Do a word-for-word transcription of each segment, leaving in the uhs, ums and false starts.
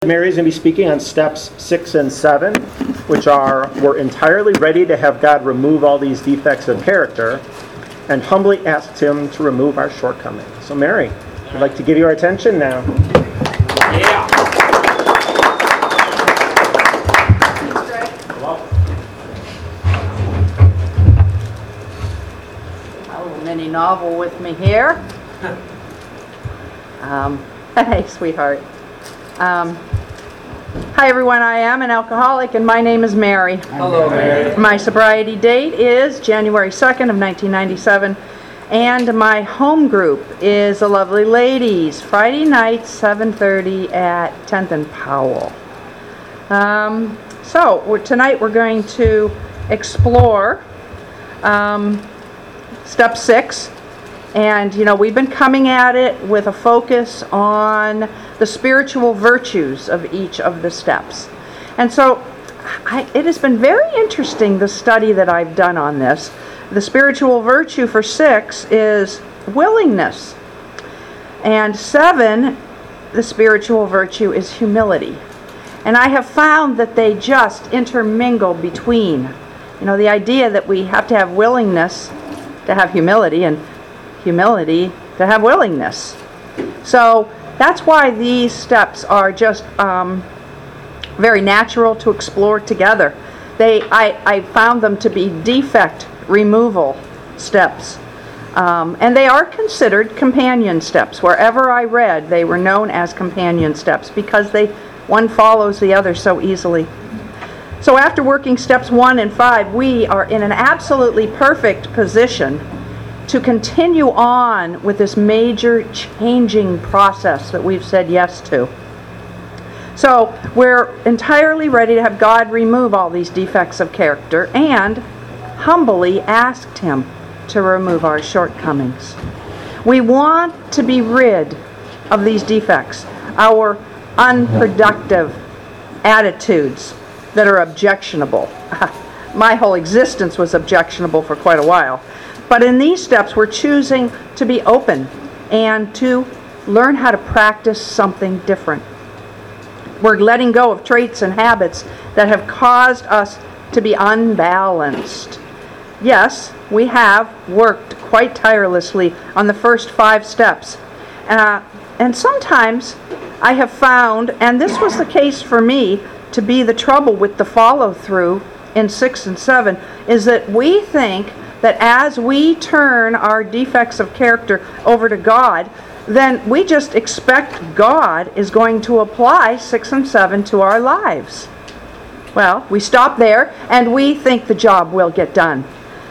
Mary's going to be speaking on steps six and seven, which are, we're entirely ready to have God remove all these defects of character, and humbly asked Him to remove our shortcomings. So Mary, I'd like to give you our attention now. Yeah. A little mini novel with me here. Um, hey, sweetheart. Um, hi, everyone. I am an alcoholic, and my name is Mary. Hello, Mary. My sobriety date is January second of nineteen ninety-seven, and my home group is the Lovely Ladies, Friday night, seven thirty at tenth and Powell. Um, so, we're, tonight we're going to explore um, step six. And, you know, we've been coming at it with a focus on the spiritual virtues of each of the steps. And so I, it has been very interesting, the study that I've done on this. The spiritual virtue for six is willingness. And seven, the spiritual virtue is humility. And I have found that they just intermingle between, you know, the idea that we have to have willingness to have humility, and humility to have willingness. So that's why these steps are just um, very natural to explore together. They, I, I found them to be defect removal steps. Um, and they are considered companion steps. Wherever I read, they were known as companion steps because they one follows the other so easily. So after working steps one and five, we are in an absolutely perfect position to continue on with this major changing process that we've said yes to. So we're entirely ready to have God remove all these defects of character and humbly asked Him to remove our shortcomings. We want to be rid of these defects, our unproductive attitudes that are objectionable. My whole existence was objectionable for quite a while. But in these steps, we're choosing to be open and to learn how to practice something different. We're letting go of traits and habits that have caused us to be unbalanced. Yes, we have worked quite tirelessly on the first five steps. Uh, and sometimes I have found, and this was the case for me, to be the trouble with the follow-through in six and seven, is that we think that as we turn our defects of character over to God, then we just expect God is going to apply six and seven to our lives. Well, we stop there and we think the job will get done.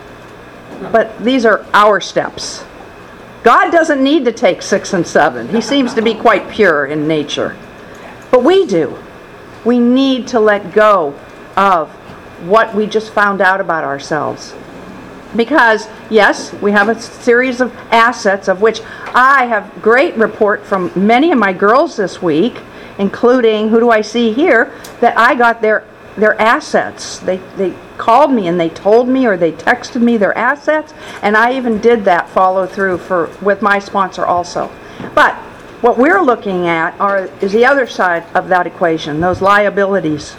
But these are our steps. God doesn't need to take six and seven. He seems to be quite pure in nature. But we do. We need to let go of what we just found out about ourselves. Because, yes, we have a series of assets of which I have great report from many of my girls this week, including, who do I see here, that I got their their assets. They they called me and they told me, or they texted me their assets, and I even did that follow through for with my sponsor also. But what we're looking at are is the other side of that equation, those liabilities.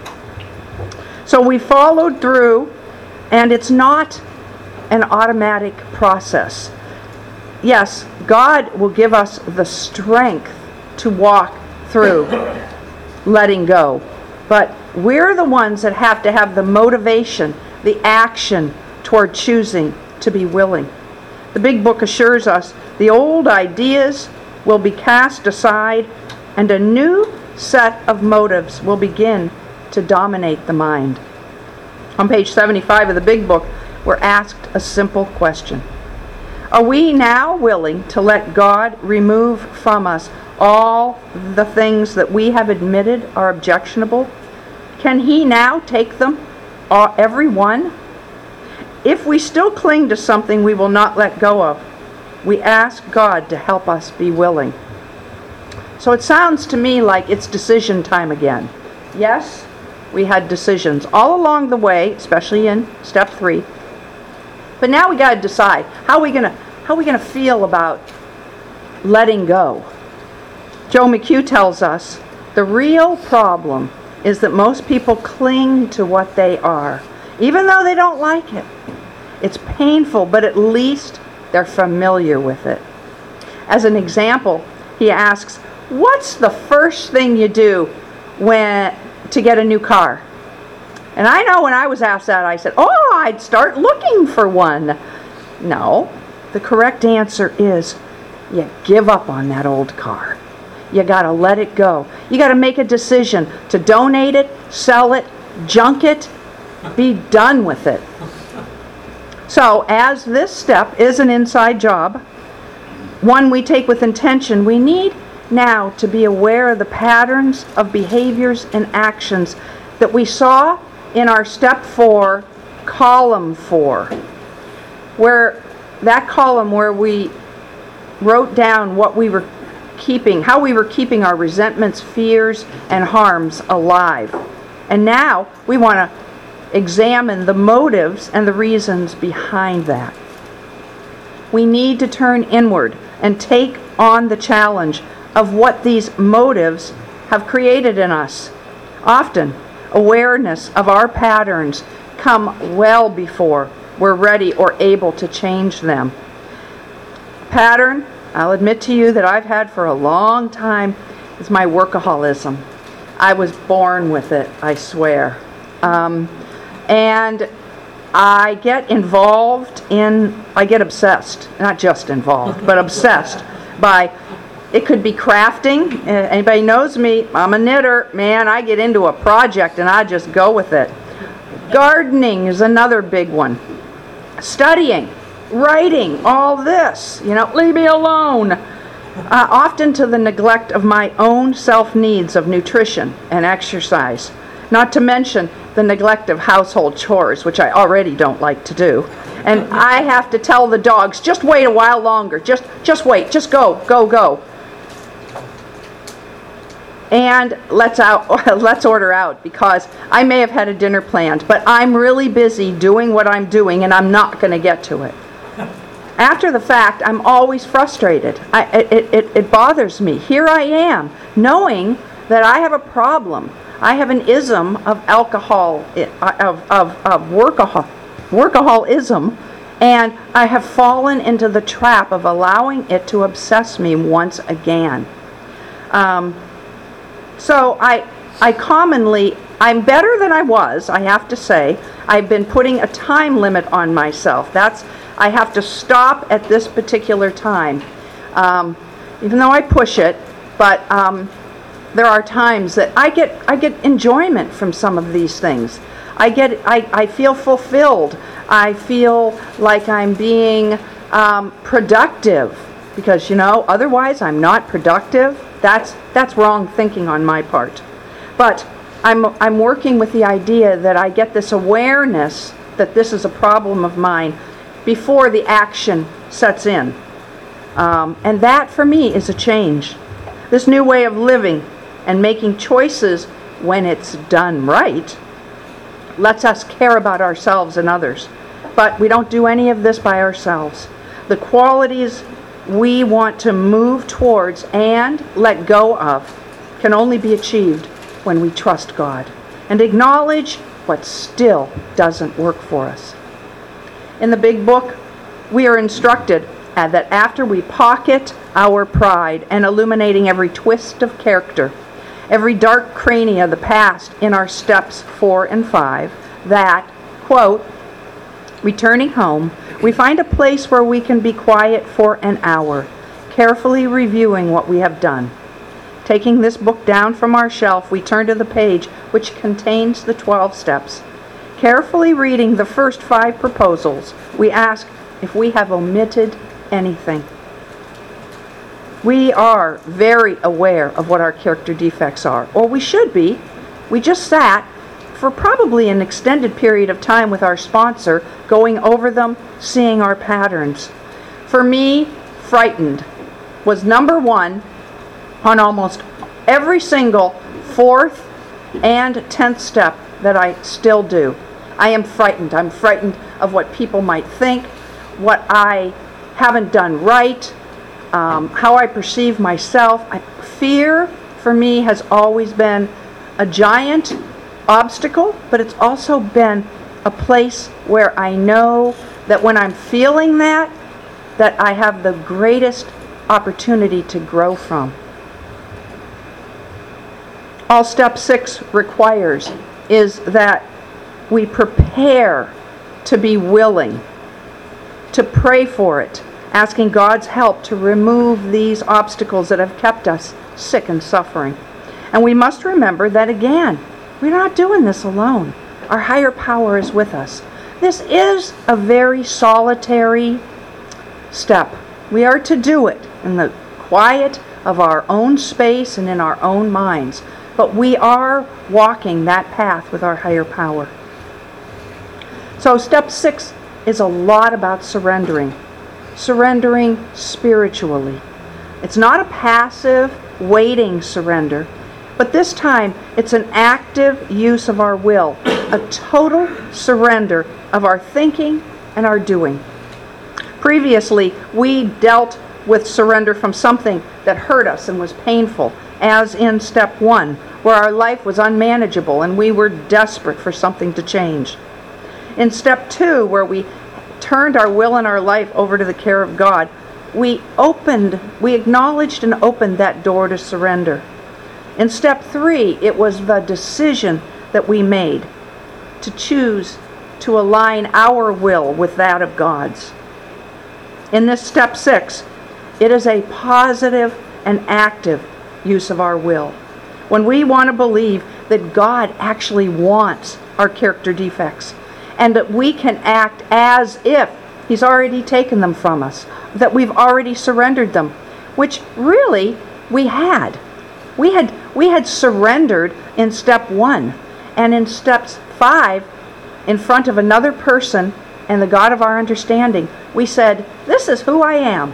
So we followed through, and it's not an automatic process. Yes, God will give us the strength to walk through letting go. But we're the ones that have to have the motivation, the action toward choosing to be willing. The Big Book assures us the old ideas will be cast aside and a new set of motives will begin to dominate the mind. On page seventy-five of the Big Book, we're asked a simple question. Are we now willing to let God remove from us all the things that we have admitted are objectionable? Can He now take them, all, every one? If we still cling to something we will not let go of, we ask God to help us be willing. So it sounds to me like it's decision time again. Yes, we had decisions all along the way, especially in step three. But now we got to decide, how are we going to how are we going to feel about letting go? Joe McHugh tells us The real problem is that most people cling to what they are, even though they don't like it. It's painful, but at least they're familiar with it. As an example, he asks, what's the first thing you do when to get a new car? And I know when I was asked that, I said, oh, I'd start looking for one. No, the correct answer is you give up on that old car. You got to let it go. You got to make a decision to donate it, sell it, junk it, be done with it. So as this step is an inside job, one we take with intention, we need now to be aware of the patterns of behaviors and actions that we saw in our step four, column four, where that column where we wrote down what we were keeping, how we were keeping our resentments, fears, and harms alive. And now we want to examine the motives and the reasons behind that. We need to turn inward and take on the challenge of what these motives have created in us. Often, awareness of our patterns come well before we're ready or able to change them. Pattern, I'll admit to you that I've had for a long time, is my workaholism. I was born with it, I swear. Um, and I get involved in, I get obsessed, not just involved, but obsessed by, it could be crafting. Uh, Anybody knows me, I'm a knitter. Man, I get into a project and I just go with it. Gardening is another big one. Studying, writing, all this, you know, leave me alone. Uh, often to the neglect of my own self-needs of nutrition and exercise. Not to mention the neglect of household chores, which I already don't like to do. And I have to tell the dogs, just wait a while longer. Just, just wait. Just go, go, go. And let's out. Let's order out, because I may have had a dinner planned, but I'm really busy doing what I'm doing, and I'm not going to get to it. After the fact, I'm always frustrated. I, it, it, it bothers me. Here I am, knowing that I have a problem. I have an ism of alcohol, of, of, of workahol, workaholism, and I have fallen into the trap of allowing it to obsess me once again. Um, so I, I commonly, I'm better than I was, I have to say. I've been putting a time limit on myself. That's, I have to stop at this particular time. Um, even though I push it, but um, there are times that I get I get enjoyment from some of these things. I get I, I feel fulfilled. I feel like I'm being um, productive, because you know otherwise I'm not productive. That's that's wrong thinking on my part. But I'm I'm working with the idea that I get this awareness that this is a problem of mine before the action sets in, um, and that for me is a change. This new way of living and making choices when it's done right lets us care about ourselves and others. But we don't do any of this by ourselves. The qualities we want to move towards and let go of can only be achieved when we trust God and acknowledge what still doesn't work for us. In the big book, we are instructed uh, that after we pocket our pride and illuminating every twist of character, every dark cranny of the past in our steps four and five, that, quote, returning home, we find a place where we can be quiet for an hour, carefully reviewing what we have done. Taking this book down from our shelf, we turn to the page which contains the twelve steps. Carefully reading the first five proposals, we ask if we have omitted anything. We are very aware of what our character defects are, or we should be. We just sat for probably an extended period of time with our sponsor, going over them, seeing our patterns. For me, frightened was number one on almost every single fourth and tenth step that I still do. I am frightened. I'm frightened of what people might think, what I haven't done right, um, how I perceive myself. I, fear, for me has always been a giant obstacle, but it's also been a place where I know that when I'm feeling that, that I have the greatest opportunity to grow from. All step six requires is that we prepare to be willing, to pray for it, asking God's help to remove these obstacles that have kept us sick and suffering. And we must remember that, again, we're not doing this alone. Our higher power is with us. This is a very solitary step. We are to do it in the quiet of our own space and in our own minds. But we are walking that path with our higher power. So step six is a lot about surrendering. Surrendering spiritually. It's not a passive, waiting surrender, but this time it's an active use of our will, a total surrender of our thinking and our doing. Previously, we dealt with surrender from something that hurt us and was painful, as in step one, where our life was unmanageable and we were desperate for something to change. In step two, where we turned our will and our life over to the care of God, we opened, we acknowledged and opened that door to surrender. In step three, it was the decision that we made to choose to align our will with that of God's. In this step six, it is a positive and active use of our will. When we want to believe that God actually wants our character defects, and that we can act as if He's already taken them from us, that we've already surrendered them, which really we had. We had we had surrendered in step one, and in steps five, in front of another person and the God of our understanding, we said, "This is who I am."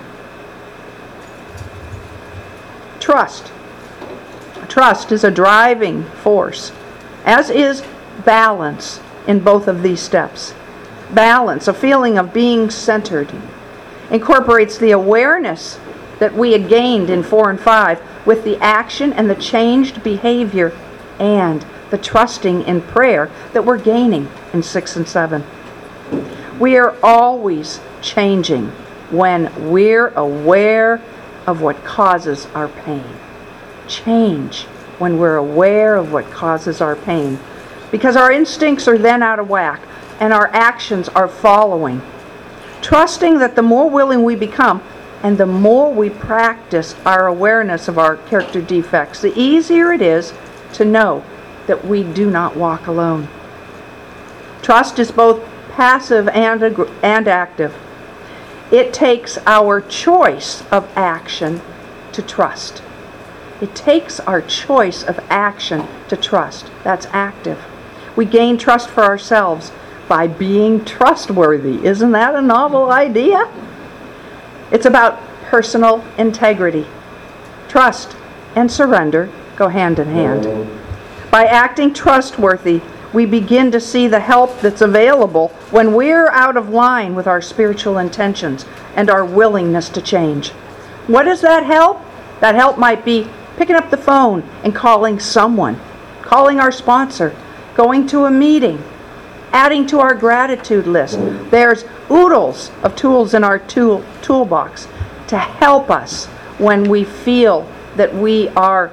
Trust. Trust is a driving force, as is balance in both of these steps. Balance, a feeling of being centered, incorporates the awareness that we had gained in four and five with the action and the changed behavior and the trusting in prayer that we're gaining in six and seven. We are always changing when we're aware of what causes our pain. Change when we're aware of what causes our pain, because our instincts are then out of whack and our actions are following. Trusting that the more willing we become and the more we practice our awareness of our character defects, the easier it is to know that we do not walk alone. Trust is both passive and, ag- and active. It takes our choice of action to trust. It takes our choice of action to trust. That's active. We gain trust for ourselves by being trustworthy. Isn't that a novel idea? It's about personal integrity. Trust and surrender go hand in hand. By acting trustworthy, we begin to see the help that's available when we're out of line with our spiritual intentions and our willingness to change. What is that help? That help might be picking up the phone and calling someone, calling our sponsor, going to a meeting, adding to our gratitude list. There's oodles of tools in our tool toolbox to help us when we feel that we are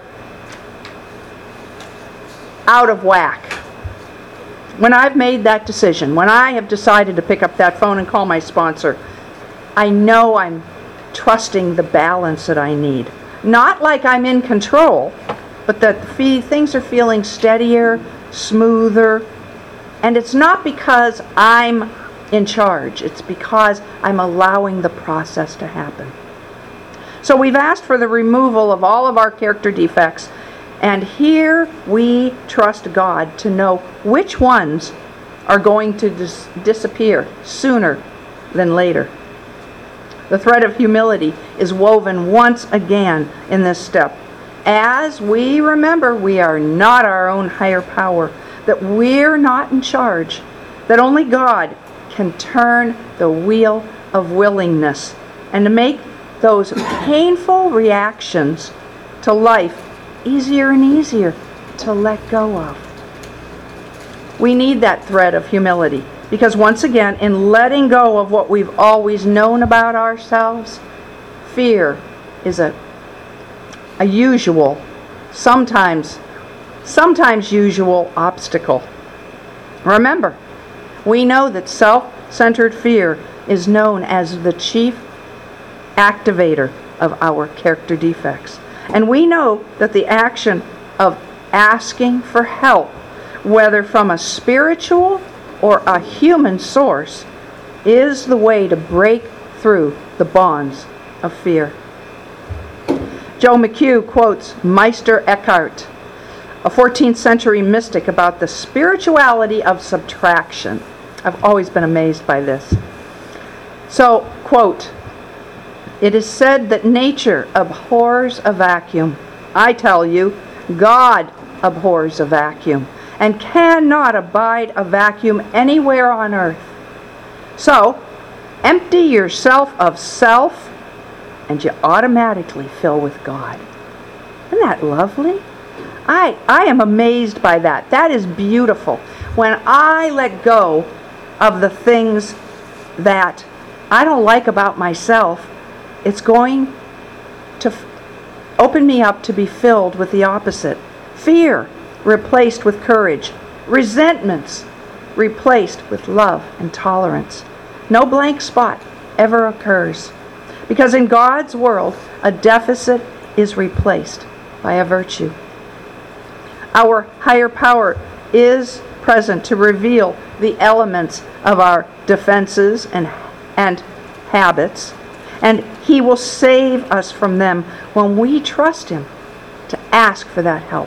out of whack. When I've made that decision, when I have decided to pick up that phone and call my sponsor, I know I'm trusting the balance that I need. Not like I'm in control, but that the things are feeling steadier, smoother. And it's not because I'm in charge. It's because I'm allowing the process to happen. So we've asked for the removal of all of our character defects. And here we trust God to know which ones are going to dis- disappear sooner than later. The thread of humility is woven once again in this step. As we remember, we are not our own higher power, that we're not in charge, that only God can turn the wheel of willingness and to make those painful reactions to life easier and easier to let go of. We need that thread of humility because once again, in letting go of what we've always known about ourselves, fear is a, a usual, sometimes, sometimes usual obstacle. Remember, we know that self-centered fear is known as the chief activator of our character defects. And we know that the action of asking for help, whether from a spiritual or a human source, is the way to break through the bonds of fear. Joe McHugh quotes Meister Eckhart, a fourteenth century mystic, about the spirituality of subtraction. I've always been amazed by this. So, quote, "It is said that nature abhors a vacuum. I tell you, God abhors a vacuum and cannot abide a vacuum anywhere on earth. So, empty yourself of self and you automatically fill with God." Isn't that lovely? I, I am amazed by that. That is beautiful. When I let go of the things that I don't like about myself, it's going to f- open me up to be filled with the opposite. Fear replaced with courage. Resentments replaced with love and tolerance. No blank spot ever occurs. Because in God's world, a deficit is replaced by a virtue. Our higher power is present to reveal the elements of our defenses and, and habits, and He will save us from them when we trust Him to ask for that help.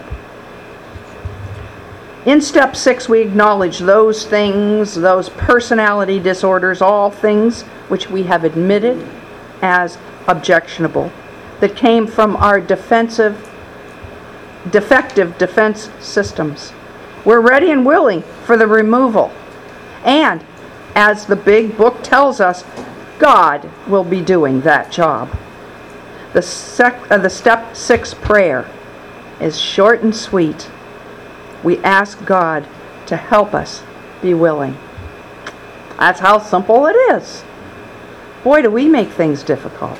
In step six, we acknowledge those things, those personality disorders, all things which we have admitted as objectionable, that came from our defensive, defective defense systems. We're ready and willing for the removal. And, as the big book tells us, God will be doing that job. The, sec- uh, the step six prayer is short and sweet. We ask God to help us be willing. That's how simple it is. Boy, do we make things difficult.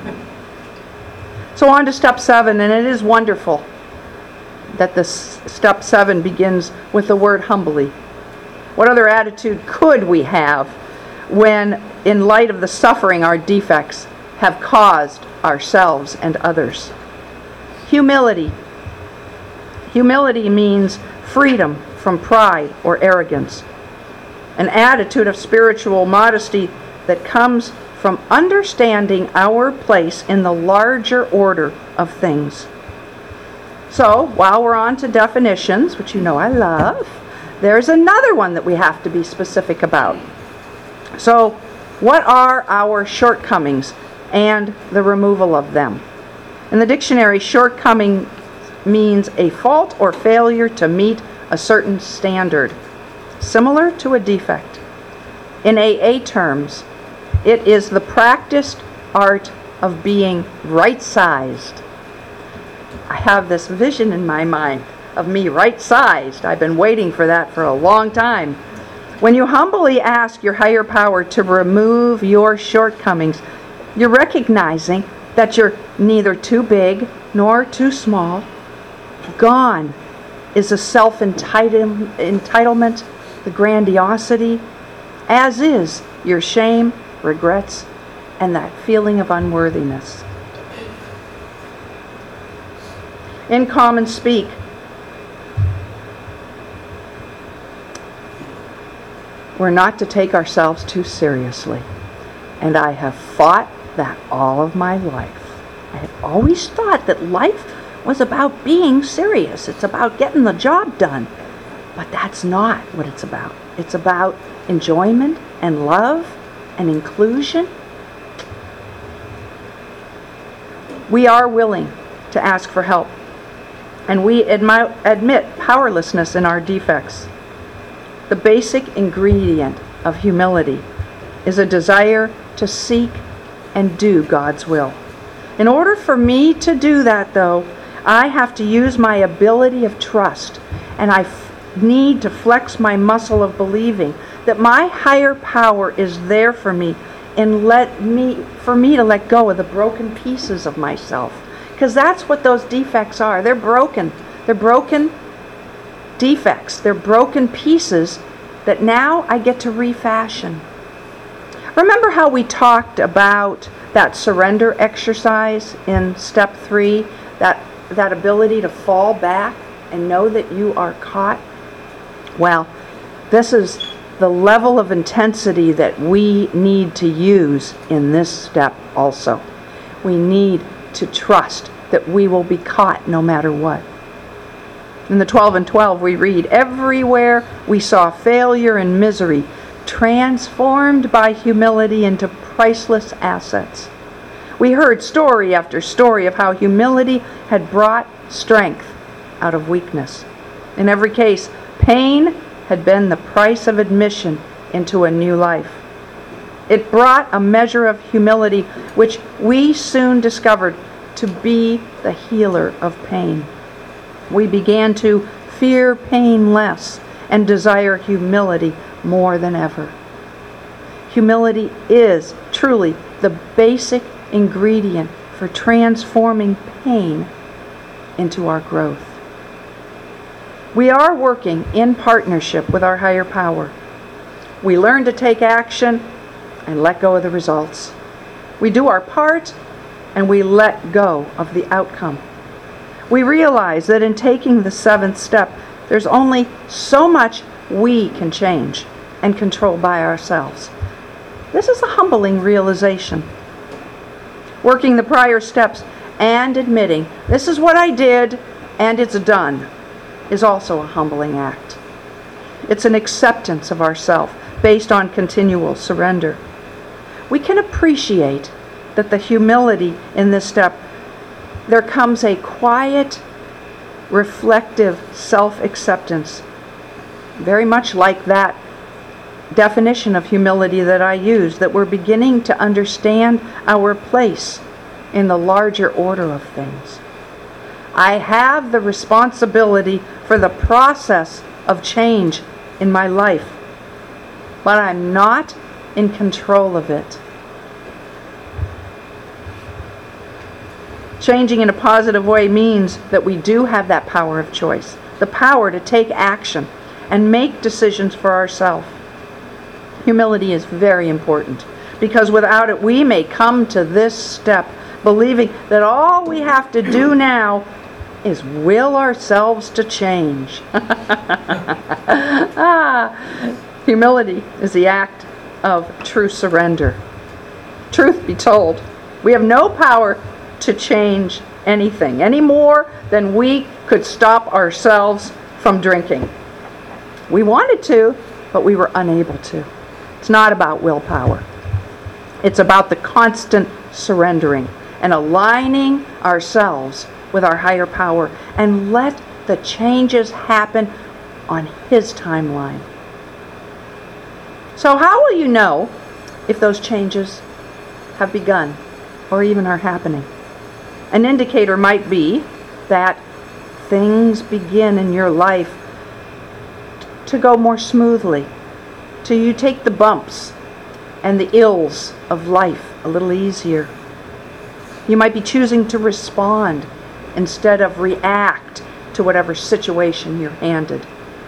So on to step seven, and it is wonderful that this step seven begins with the word humbly. What other attitude could we have when, in light of the suffering our defects have caused ourselves and others? Humility. Humility means freedom from pride or arrogance, an attitude of spiritual modesty that comes from understanding our place in the larger order of things. So, while we're on to definitions, which you know I love, there's another one that we have to be specific about. So, what are our shortcomings and the removal of them? In the dictionary, shortcoming means a fault or failure to meet a certain standard, similar to a defect. In A A terms, it is the practiced art of being right-sized. I have this vision in my mind of me right-sized. I've been waiting for that for a long time. When you humbly ask your higher power to remove your shortcomings, you're recognizing that you're neither too big nor too small. Gone is the self-entitlement, the grandiosity, as is your shame, regrets, and that feeling of unworthiness. In common speak, we're not to take ourselves too seriously. And I have fought that all of my life. I have always thought that life was about being serious. It's about getting the job done. But that's not what it's about. It's about enjoyment and love and inclusion. We are willing to ask for help. And we admi- admit powerlessness in our defects. The basic ingredient of humility is a desire to seek and do God's will. In order for me to do that, though, I have to use my ability of trust, and I f- need to flex my muscle of believing that my higher power is there for me and let me for me to let go of the broken pieces of myself. Because that's what those defects are. They're broken. They're broken defects. They're broken pieces that now I get to refashion. Remember how we talked about that surrender exercise in step three? That, that ability to fall back and know that you are caught? Well, this is the level of intensity that we need to use in this step also. We need to trust that we will be caught no matter what. In the twelve and twelve we read, everywhere we saw failure and misery transformed by humility into priceless assets. We heard story after story of how humility had brought strength out of weakness. In every case, pain had been the price of admission into a new life. It brought a measure of humility which we soon discovered to be the healer of pain. We began to fear pain less and desire humility more than ever. Humility is truly the basic ingredient for transforming pain into our growth. We are working in partnership with our higher power. We learn to take action and let go of the results. We do our part and we let go of the outcome. We realize that in taking the seventh step, there's only so much we can change and control by ourselves. This is a humbling realization. Working the prior steps and admitting, this is what I did and it's done, is also a humbling act. It's an acceptance of ourself based on continual surrender. We can appreciate that the humility in this step, there comes a quiet, reflective self-acceptance, very much like that definition of humility that I used, that we're beginning to understand our place in the larger order of things. I have the responsibility for the process of change in my life, but I'm not in control of it. Changing in a positive way means that we do have that power of choice, the power to take action and make decisions for ourselves. Humility is very important because without it we may come to this step believing that all we have to do now is will ourselves to change. ah, humility is the act of true surrender. Truth be told, we have no power to change anything any more than we could stop ourselves from drinking. We wanted to, but we were unable to. It's not about willpower. It's about the constant surrendering and aligning ourselves with our higher power and let the changes happen on His timeline. So how will you know if those changes have begun or even are happening? An indicator might be that things begin in your life to go more smoothly, till you take the bumps and the ills of life a little easier. You might be choosing to respond instead of react to whatever situation you're handed.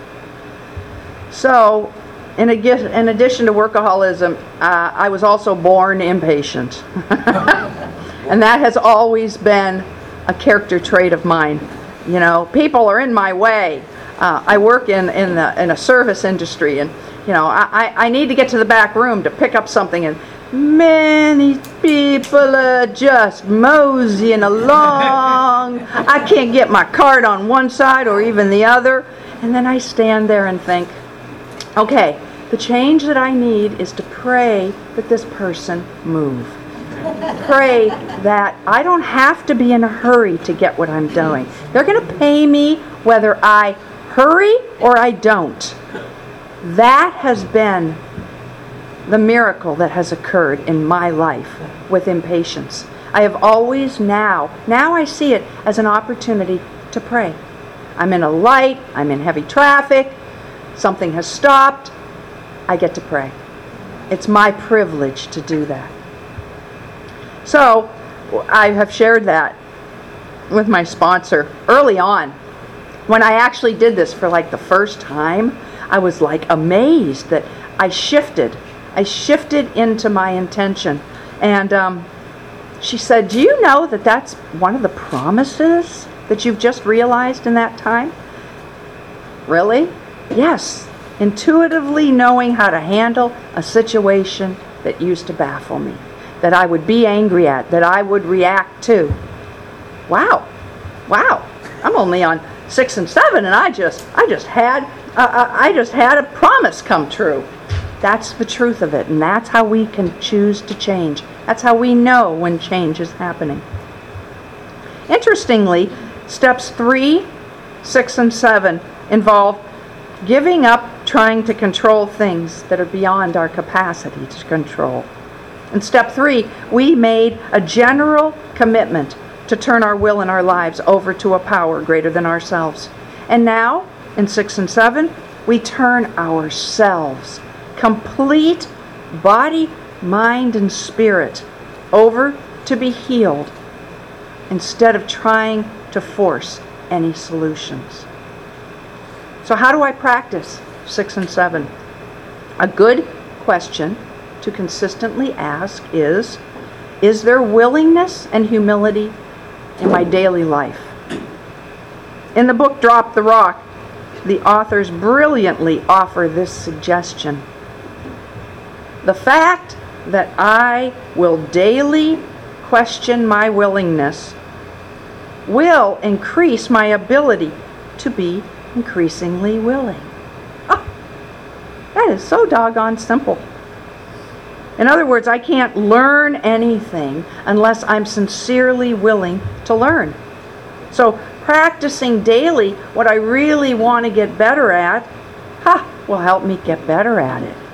So, in, ag- in addition to workaholism, uh, I was also born impatient. And that has always been a character trait of mine. You know, people are in my way. Uh, I work in, in, the, in a service industry, and you know, I, I need to get to the back room to pick up something, and many people are just moseying along. I can't get my cart on one side or even the other. And then I stand there and think, okay, the change that I need is to pray that this person move. Pray that I don't have to be in a hurry to get what I'm doing. They're going to pay me whether I hurry or I don't. That has been the miracle that has occurred in my life with impatience. I have always now, now I see it as an opportunity to pray. I'm in a light, I'm in heavy traffic, something has stopped, I get to pray. It's my privilege to do that. So, I have shared that with my sponsor early on. When I actually did this for like the first time, I was like amazed that I shifted. I shifted into my intention. And um, she said, do you know that that's one of the promises that you've just realized in that time? Really? Yes. Intuitively knowing how to handle a situation that used to baffle me, that I would be angry at, that I would react to. Wow. Wow. I'm only on six and seven, and I just, I just had, uh, I just had a promise come true. That's the truth of it, and that's how we can choose to change. That's how we know when change is happening. Interestingly, steps three, six, and seven involve giving up trying to control things that are beyond our capacity to control. In step three, we made a general commitment to turn our will and our lives over to a power greater than ourselves. And now, in six and seven, we turn ourselves, complete body, mind, and spirit, over to be healed instead of trying to force any solutions. So how do I practice six and seven? A good question to consistently ask is, is there willingness and humility in my daily life? In the book Drop the Rock, the authors brilliantly offer this suggestion. The fact that I will daily question my willingness will increase my ability to be increasingly willing. Oh, that is so doggone simple. In other words, I can't learn anything unless I'm sincerely willing to learn. So practicing daily what I really want to get better at, ha, will help me get better at it.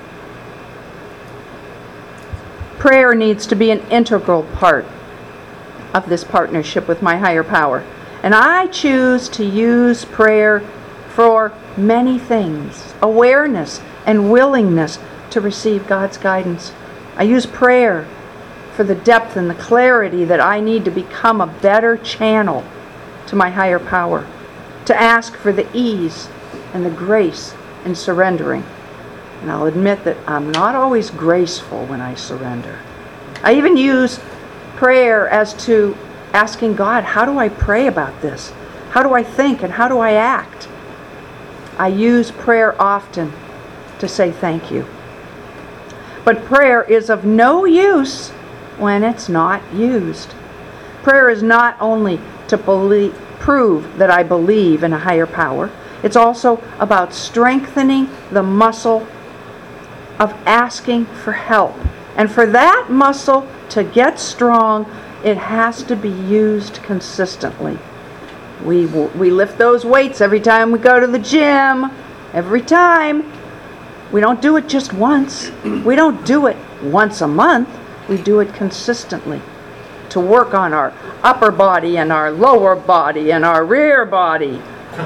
Prayer needs to be an integral part of this partnership with my higher power. And I choose to use prayer for many things. Awareness and willingness to receive God's guidance. I use prayer for the depth and the clarity that I need to become a better channel to my higher power. To ask for the ease and the grace in surrendering. And I'll admit that I'm not always graceful when I surrender. I even use prayer as to asking God, how do I pray about this? How do I think and how do I act? I use prayer often to say thank you. But prayer is of no use when it's not used. Prayer is not only to believe, prove that I believe in a higher power, it's also about strengthening the muscle of asking for help. And for that muscle to get strong, it has to be used consistently. We we lift those weights every time we go to the gym, every time. We don't do it just once. We don't do it once a month. We do it consistently to work on our upper body and our lower body and our rear body.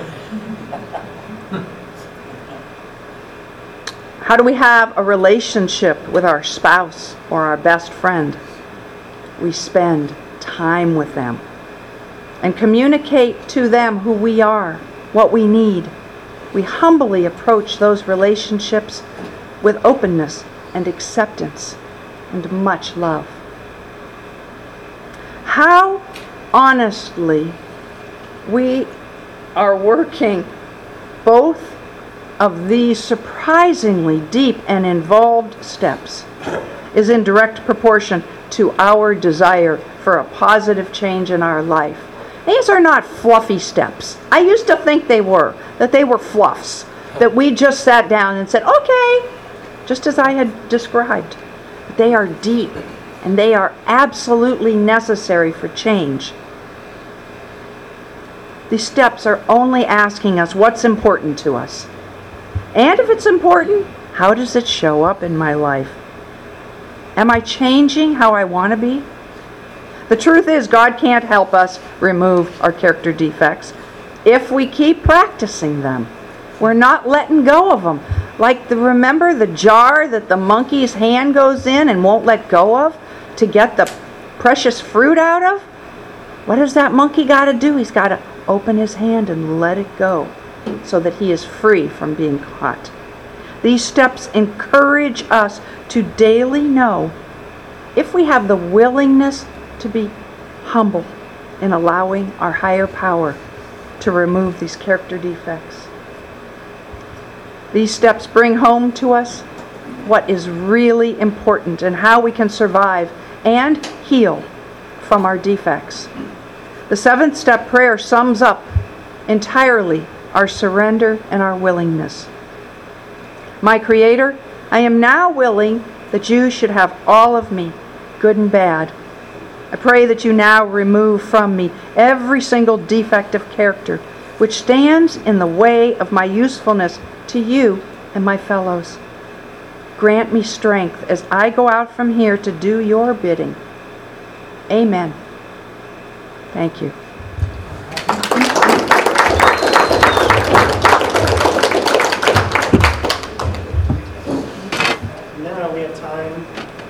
How do we have a relationship with our spouse or our best friend? We spend time with them and communicate to them who we are, what we need. We humbly approach those relationships with openness and acceptance and much love. How honestly we are working both of these surprisingly deep and involved steps is in direct proportion to our desire for a positive change in our life. These are not fluffy steps. I used to think they were, that they were fluffs, that we just sat down and said, okay, just as I had described. But they are deep, and they are absolutely necessary for change. These steps are only asking us what's important to us. And if it's important, how does it show up in my life? Am I changing how I want to be? The truth is, God can't help us remove our character defects if we keep practicing them. We're not letting go of them. Like, the remember the jar that the monkey's hand goes in and won't let go of to get the precious fruit out of? What does that monkey got to do? He's got to open his hand and let it go so that he is free from being caught. These steps encourage us to daily know if we have the willingness to be humble in allowing our higher power to remove these character defects. These steps bring home to us what is really important and how we can survive and heal from our defects. The seventh step prayer sums up entirely our surrender and our willingness. My Creator, I am now willing that you should have all of me, good and bad. I pray that you now remove from me every single defect of character which stands in the way of my usefulness to you and my fellows. Grant me strength as I go out from here to do your bidding. Amen. Thank you. Now we have time.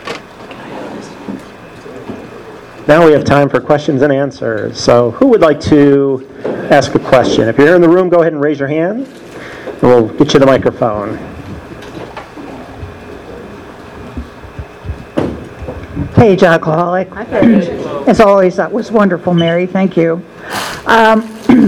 Now we have time for questions and answers. So who would like to ask a question? If you're here in the room, go ahead and raise your hand, and we'll get you the microphone. Paige, alcoholic. Hi, Paige. As always, that was wonderful, Mary. Thank you. Um,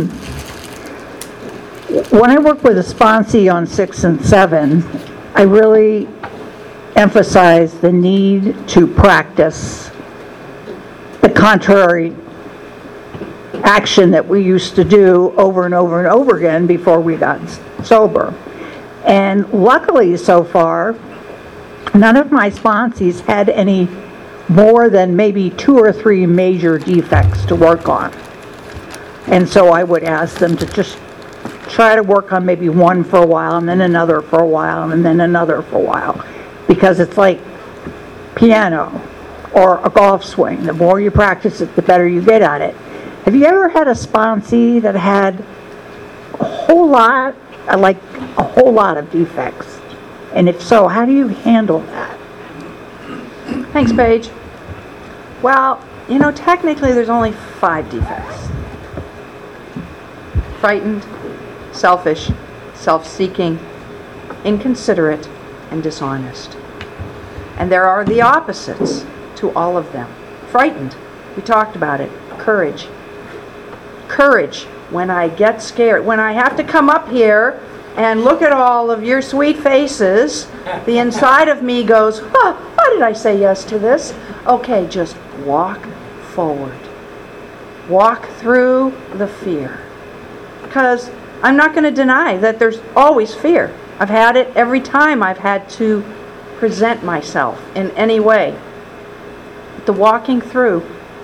when I work with a sponsee on six and seven, I really emphasize the need to practice the contrary action that we used to do over and over and over again before we got sober. And luckily, so far, none of my sponsees had any more than maybe two or three major defects to work on. And so I would ask them to just try to work on maybe one for a while, and then another for a while, and then another for a while. Because it's like piano or a golf swing. The more you practice it, the better you get at it. Have you ever had a sponsee that had a whole lot, like a whole lot of defects? And if so, how do you handle that? Thanks, Paige. Well, you know, technically there's only five defects. Frightened, selfish, self-seeking, inconsiderate, and dishonest. And there are the opposites to all of them. Frightened, we talked about it. Courage. Courage when I get scared, when I have to come up here and look at all of your sweet faces, the inside of me goes, huh, why did I say yes to this? Okay, just walk forward. Walk through the fear. Because I'm not going to deny that there's always fear. I've had it every time I've had to present myself in any way. The walking through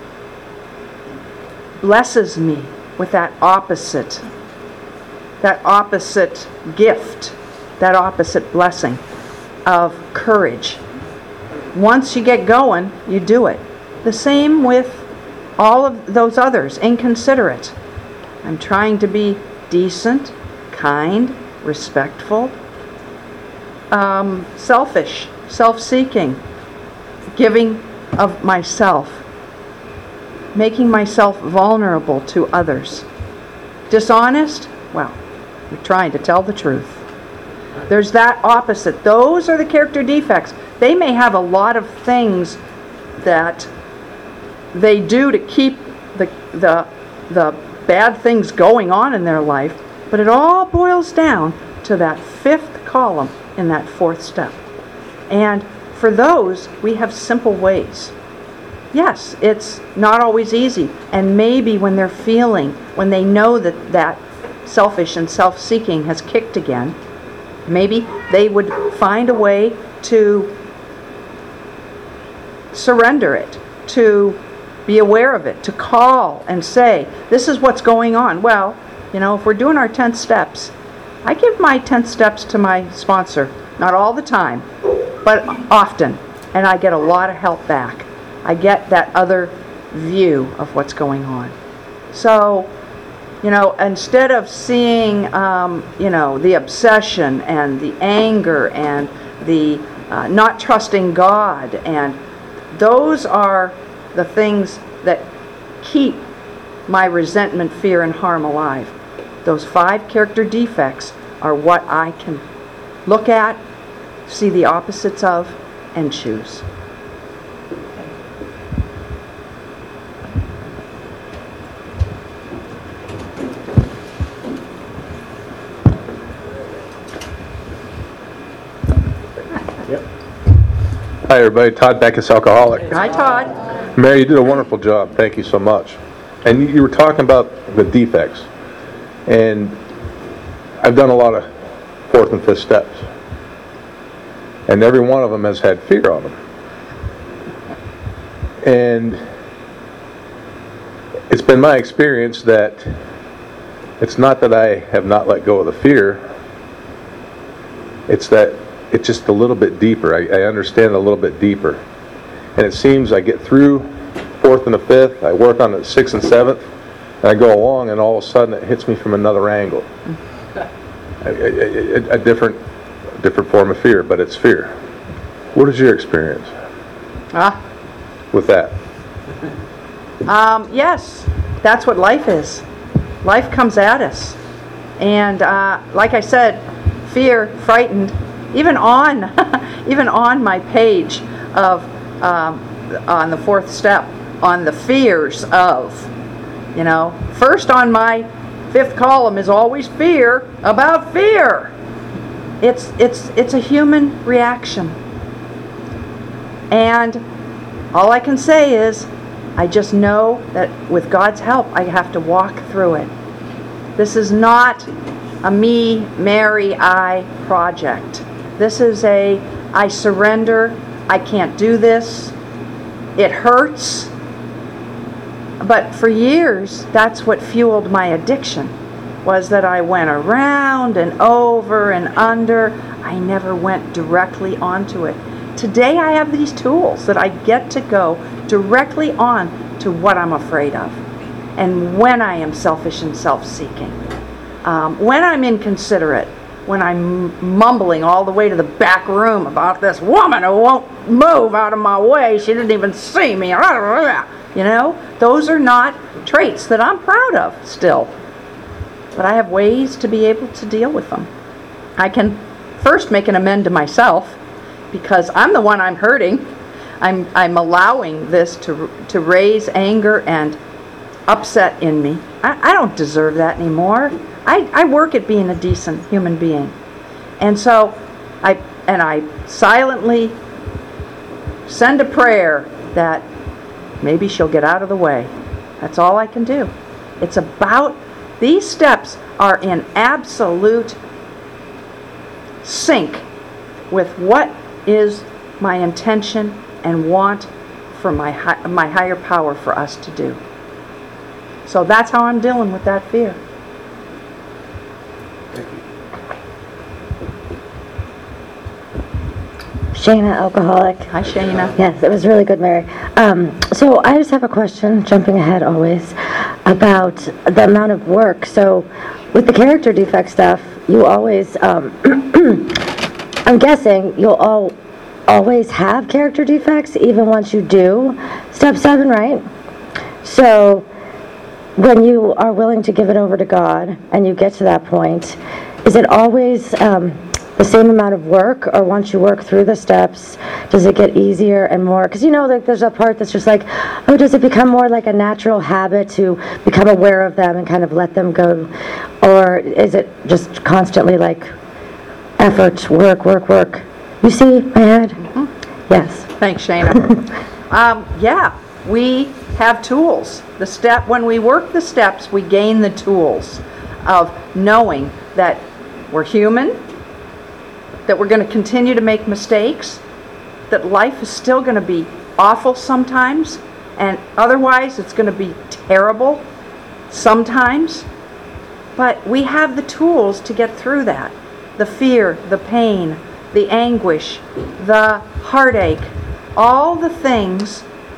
blesses me with that opposite, that opposite gift, that opposite blessing of courage. Once you get going, you do it. The same with all of those others, inconsiderate. I'm trying to be decent, kind, respectful, um, selfish, self-seeking, giving of myself, making myself vulnerable to others. Dishonest? Well, we're trying to tell the truth. There's that opposite. Those are the character defects. They may have a lot of things that they do to keep the the the bad things going on in their life, but it all boils down to that fifth column in that fourth step. And for those, we have simple ways. Yes, it's not always easy, and maybe when they're feeling, when they know that that selfish and self-seeking has kicked again, maybe they would find a way to surrender it, to be aware of it, to call and say, this is what's going on. Well, you know, if we're doing our ten steps, I give my ten steps to my sponsor, not all the time, but often, and I get a lot of help back. I get that other view of what's going on. So, you know, instead of seeing, um, you know, the obsession and the anger and the uh, not trusting God, and those are the things that keep my resentment, fear, and harm alive. Those five character defects are what I can look at, see the opposites of, and choose. Hi, everybody. Todd Beckus, alcoholic. Hi, Todd. Mary, you did a wonderful job. Thank you so much. And you- you were talking about the defects. And I've done a lot of fourth and fifth steps. And every one of them has had fear on them. And it's been my experience that it's not that I have not let go of the fear. It's that it's just a little bit deeper. I, I understand it a little bit deeper. And it seems I get through fourth and the fifth, I work on the sixth and seventh, and I go along, and all of a sudden it hits me from another angle. A, a, a, a different, different form of fear, but it's fear. What is your experience Ah, with that? um, yes, that's what life is. Life comes at us. And uh, like I said, fear, frightened, even on, even on my page of, um, on the fourth step, on the fears of, you know, first on my fifth column is always fear about fear. It's, it's, it's a human reaction. And all I can say is, I just know that with God's help, I have to walk through it. This is not a me, Mary, I project. This is a, I surrender, I can't do this, it hurts. But for years, that's what fueled my addiction, was that I went around and over and under. I never went directly onto it. Today I have these tools that I get to go directly on to what I'm afraid of. And when I am selfish and self-seeking. Um, when I'm inconsiderate. When I'm mumbling all the way to the back room about this woman who won't move out of my way. She didn't even see me. You know, those are not traits that I'm proud of still. But I have ways to be able to deal with them. I can first make an amend to myself, because I'm the one I'm hurting. I'm, I'm allowing this to, to raise anger and upset in me. I, I don't deserve that anymore. I, I work at being a decent human being. And so I and I silently send a prayer that maybe she'll get out of the way. That's all I can do. It's about, these steps are in absolute sync with what is my intention and want for my hi- my higher power for us to do. So that's how I'm dealing with that fear. Shayna, alcoholic. Hi, Shayna. Yes, it was really good, Mary. Um, so I just have a question, jumping ahead always, about the amount of work. So with the character defect stuff, you always, um, I'm guessing you'll all always have character defects, even once you do step seven, right? So when you are willing to give it over to God and you get to that point, is it always um, the same amount of work, or once you work through the steps, does it get easier and more? Because you know, like, there's a part that's just like, oh, does it become more like a natural habit to become aware of them and kind of let them go? Or is it just constantly like effort, work, work, work? You see my head? Mm-hmm. Yes. Thanks, Shayna. um, yeah, we have tools. The step, when we work the steps, we gain the tools of knowing that we're human, that we're going to continue to make mistakes, that life is still going to be awful sometimes, and otherwise it's going to be terrible sometimes. But we have the tools to get through that. The fear, the pain, the anguish, the heartache, all the things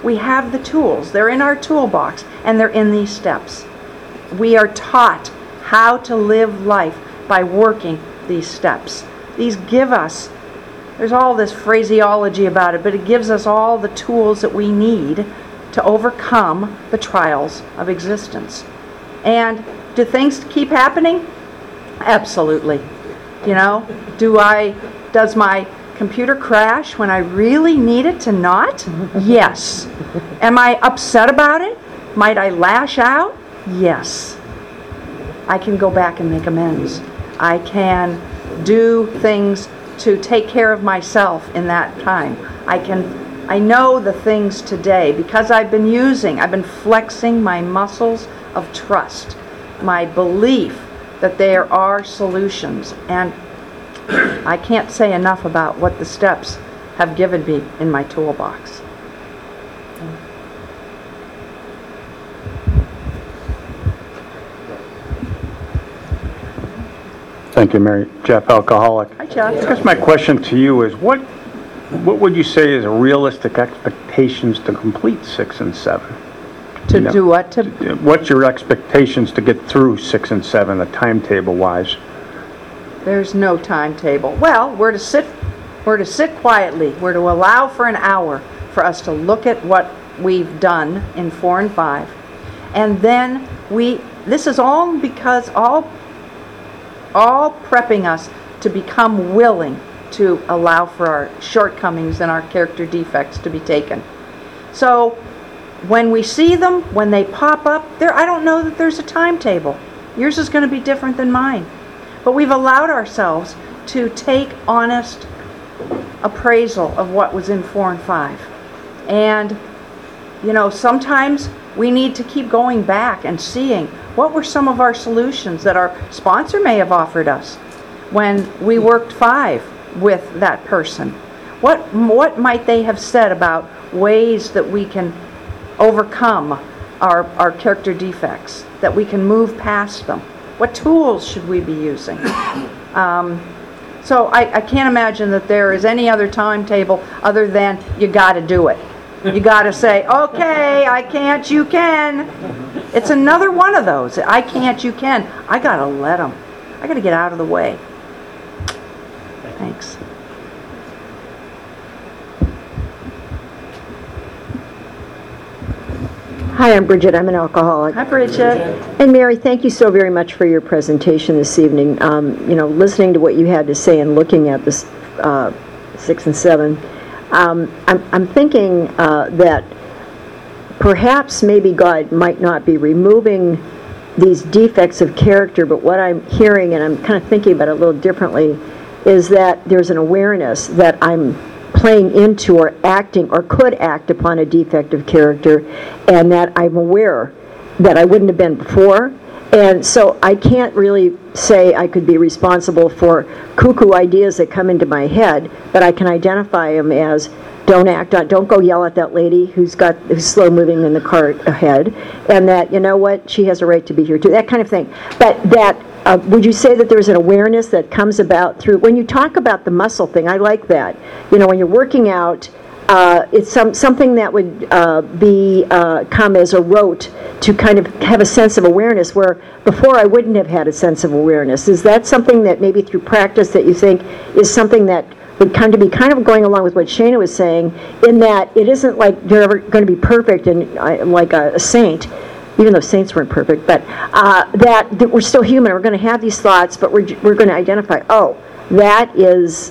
We have the tools. They're in our toolbox, and they're in these steps. We are taught how to live life by working these steps. These give us, there's all this phraseology about it, but it gives us all the tools that we need to overcome the trials of existence. And do things keep happening? Absolutely. You know, do I, does my computer crash when I really need it to not? Yes. Am I upset about it? Might I lash out? Yes. I can go back and make amends. I can do things to take care of myself in that time. I can, I know the things today because I've been using, I've been flexing my muscles of trust, my belief that there are solutions. And I can't say enough about what the steps have given me in my toolbox. Thank you, Mary. Jeff, alcoholic. Hi, Jeff. I guess my question to you is, what what would you say is realistic expectations to complete six and seven? To You know, do what? To What's your expectations to get through six and seven, a timetable-wise? There's no timetable. Well, we're to sit, we're to sit quietly. We're to allow for an hour for us to look at what we've done in four and five, and then we. This is all because all, all prepping us to become willing to allow for our shortcomings and our character defects to be taken. So, when we see them, when they pop up, there. I don't know that there's a timetable. Yours is going to be different than mine. But we've allowed ourselves to take honest appraisal of what was in four and five. And, you know, sometimes we need to keep going back and seeing what were some of our solutions that our sponsor may have offered us when we worked five with that person. What, what might they have said about ways that we can overcome our, our character defects, that we can move past them? What tools should we be using? Um, so I, I can't imagine that there is any other timetable other than you got to do it. You got to say, okay, I can't, you can. It's another one of those. I can't, you can. I got to let them. I got to get out of the way. Thanks. Hi, I'm Bridget. I'm an alcoholic. Hi, Bridget. And Mary, thank you so very much for your presentation this evening. Um, you know, listening to what you had to say and looking at this uh, six and seven, um, I'm, I'm thinking uh, that perhaps maybe God might not be removing these defects of character, but what I'm hearing, and I'm kind of thinking about it a little differently, is that there's an awareness that I'm playing into or acting or could act upon a defect of character, and that I'm aware that I wouldn't have been before. And so I can't really say I could be responsible for cuckoo ideas that come into my head, but I can identify them as don't act on, don't go yell at that lady who's got who's slow moving in the cart ahead, and that, you know what, she has a right to be here too, that kind of thing. But that Uh, would you say that there's an awareness that comes about through, when you talk about the muscle thing, I like that. You know, when you're working out, uh, it's some something that would uh, be uh, come as a rote to kind of have a sense of awareness, where before I wouldn't have had a sense of awareness. Is that something that maybe through practice that you think is something that would come to be kind of going along with what Shana was saying, in that it isn't like you're ever going to be perfect and uh, like a, a saint, even though saints weren't perfect, but uh, that, that we're still human. We're going to have these thoughts, but we're, we're going to identify, oh, that is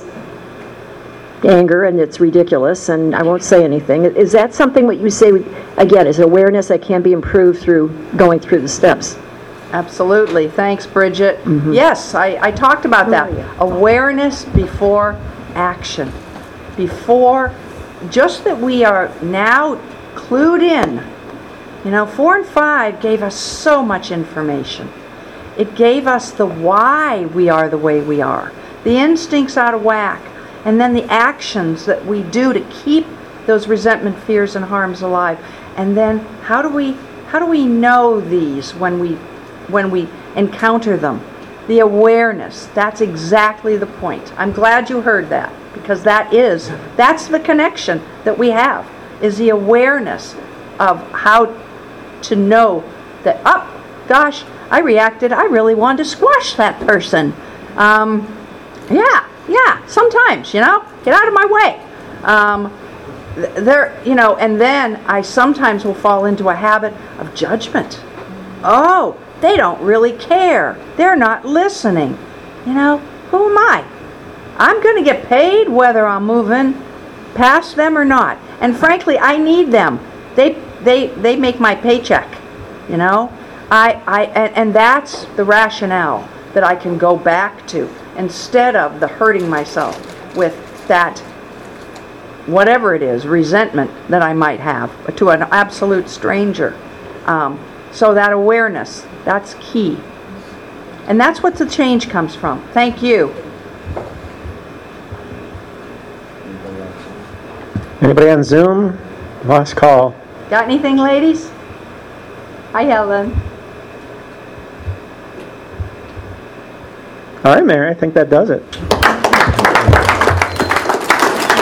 anger and it's ridiculous, and I won't say anything. Is that something what you say, again, is awareness that can be improved through going through the steps? Absolutely. Thanks, Bridget. Mm-hmm. Yes, I, I talked about that. Oh, yeah. Awareness before action. Before, just that we are now clued in. You know, four and five gave us so much information. It gave us the why we are the way we are, the instincts out of whack, and then the actions that we do to keep those resentment, fears, and harms alive. And then how do we how do we know these when we when we encounter them? The awareness. That's exactly the point. I'm glad you heard that, because that is that's the connection that we have. is the awareness of how to know that, oh, gosh, I reacted, I really wanted to squash that person. Um, yeah, yeah, sometimes, you know, get out of my way. Um, th- there, you know, and then I sometimes will fall into a habit of judgment. Oh, they don't really care. They're not listening. You know, who am I? I'm going to get paid whether I'm moving past them or not. And frankly, I need them. They they they make my paycheck. You know, I I and, and that's the rationale that I can go back to instead of the hurting myself with that whatever it is, resentment that I might have to an absolute stranger. Um, so that awareness, that's key. And that's what the change comes from. Thank you. Anybody on Zoom? Last call. Got anything, ladies? Hi, Helen. All right, Mary, I think that does it.